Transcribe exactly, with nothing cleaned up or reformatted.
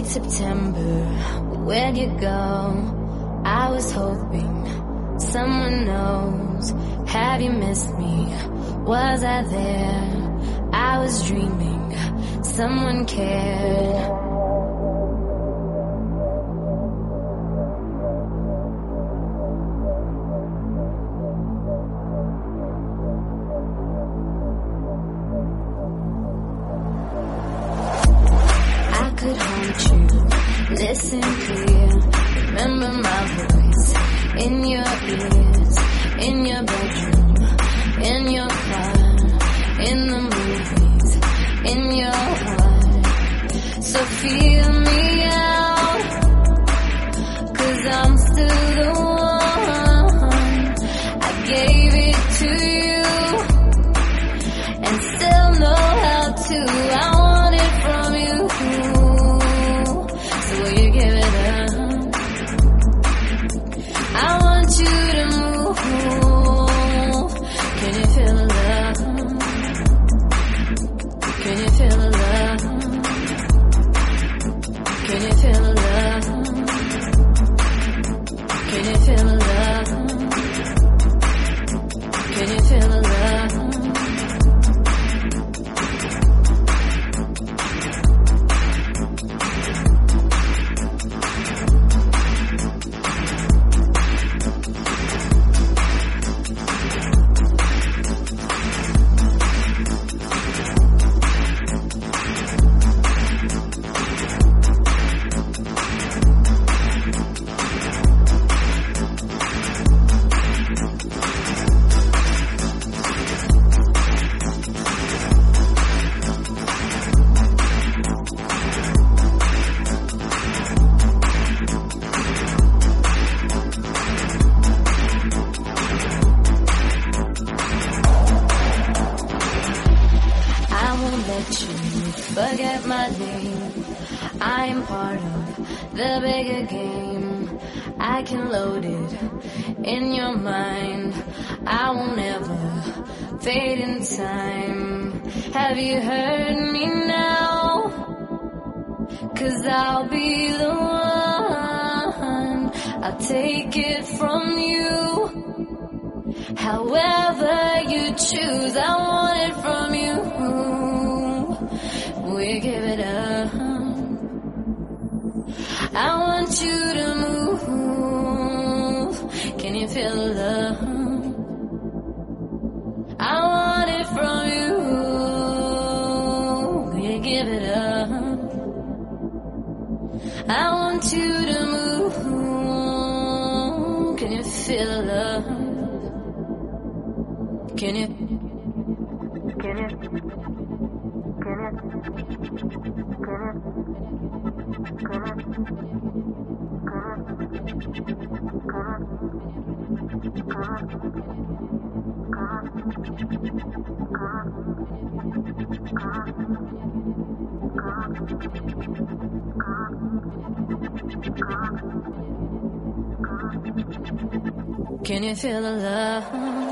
September, where'd you go? I was hoping someone knows. Have you missed me? Was I there? I was dreaming someone cared. Listen clear, remember my voice in your ears, in your bedroom, in your car, in the movies, in your heart. So feel me out, 'cause I'm still the one. I gave it to you and still know how to. I want it from you. Will you give it up? I want you to move. Can you feel the love? Can you feel the love? Can you feel the love? Can you feel the love? Can you feel the love? Forget my name. I am part of the bigger game. I can load it in your mind. I won't ever fade in time. Have you heard me now? 'Cause I'll be the one. I'll take it from you. However you choose, I want it from you. We give it up. I want you to move. Can you feel the love? I want it from you. We give it up. I want you to move. Can you feel the love? Can you? Can you? Can you feel the love?